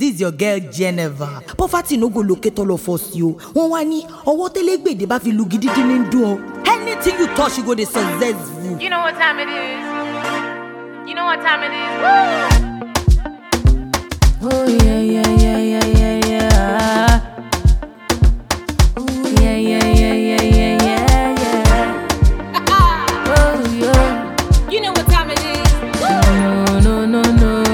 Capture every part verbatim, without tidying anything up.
This your girl Geneva. Poverty no go locate all of us, you. One wani, or what telegbe de ba fi lu gidi dinin do. Anything you touch, you go the successful. You know what time it is. You know what time it is. Woo! Oh yeah, yeah, yeah, yeah, yeah, yeah. Oh yeah, yeah, yeah, yeah, yeah, yeah, yeah. Oh yeah. You know what time it is. No, no, no, no, no.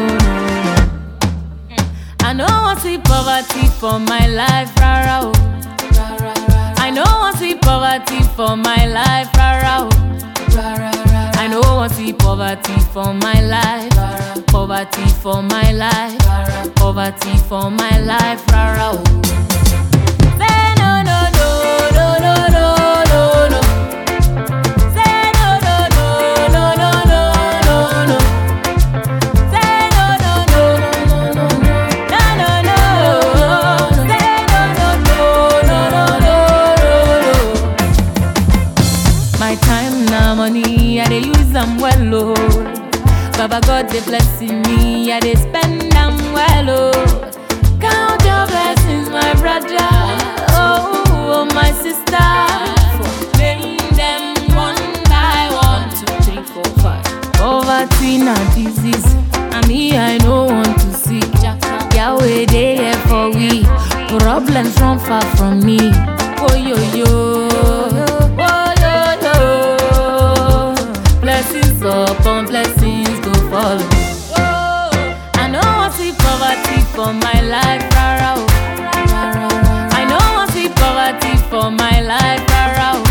I know I see poverty for my life, rara. Oh. I know I see poverty for my life, rara. Oh. I know I see poverty for my life, poverty for my life, poverty for my life, rara. Oh. Say no, no, no, no, no, no, no, no. Say no, no, no, no, no, no, no, no. Say no, no, no, no, no, no, no, no, no. Say no, no, no, no, no, no, no. My time now money, I dey use them well, oh. Baba God they blessing me, I dey spend them well, oh. Count your blessings, my brother, oh, oh my sister. Name them one by one, two, three, four, five. Poverty na disease, and me I no want to see. Yahweh they here for we, problems run far from me. Oh yo yo. Blessings upon blessings go follow. Whoa. I know I see poverty for my life, rara. Oh. I know I see poverty for my life, rara. Oh.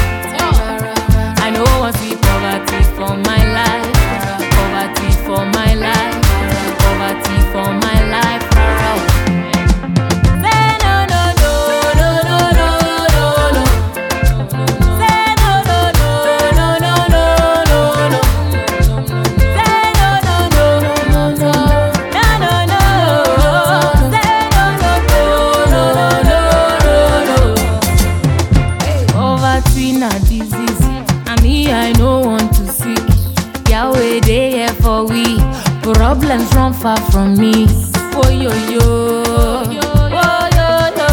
I know I see poverty for my life, poverty for my life, poverty for my life, rara. Oh. Say no, no, no, no, no, no, no, no. Say no, no, no, no, no, no, no, no. Say no, no, no, no, no, no, no, no, no. Say no, no, no, no, no, no, no. Poverty na disease, and me I no want to see. Yahweh they here for we, problems run far from me. Oh yo yo, oh yo yo,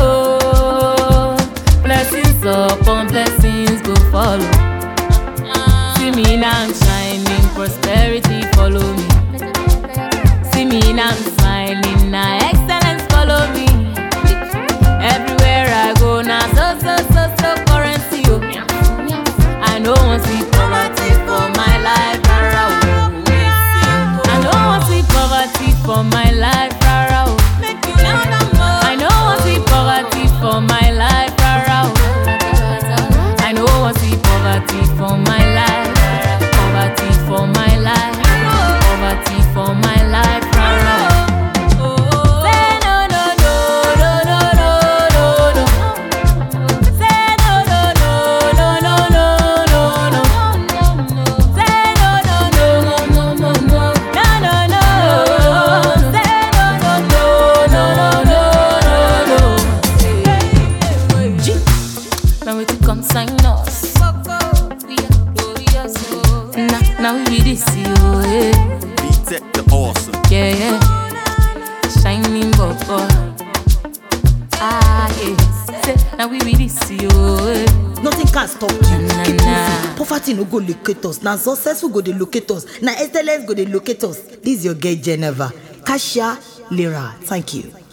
blessings upon blessings go follow. See me now I'm shining, prosperity follow me. See me now I'm smiling, now excellence follow me. Everywhere I go now, so so so so currency. Oh. I know I see poverty for my life, rara. Oh. I know I see poverty for my life, rara. Oh. I know I see poverty for my life, rara. Oh. I know I see poverty for my life, poverty for my life, poverty for my life, rara. Say no, no, no, no, no, no, no, no. Say no, no, no, no, no, no, no, no. Say no, no, no, no, no, no, no, no, no. Say no, no, no, no, no, no, no. Now we to come sign us. We are glorious, oh. Now, now we be this, oh, yeah. B-Tech the awesome. Yeah, yeah. Shining bubble. Ah, yeah. Say, now we be this, oh, yeah. Nothing can stop you. Na, Keep na. moving. Poverty no go locate us. Now successful go dey locate us. Now excellence go dey locate us. This your girl Geneva. Kasia Lira. Thank you.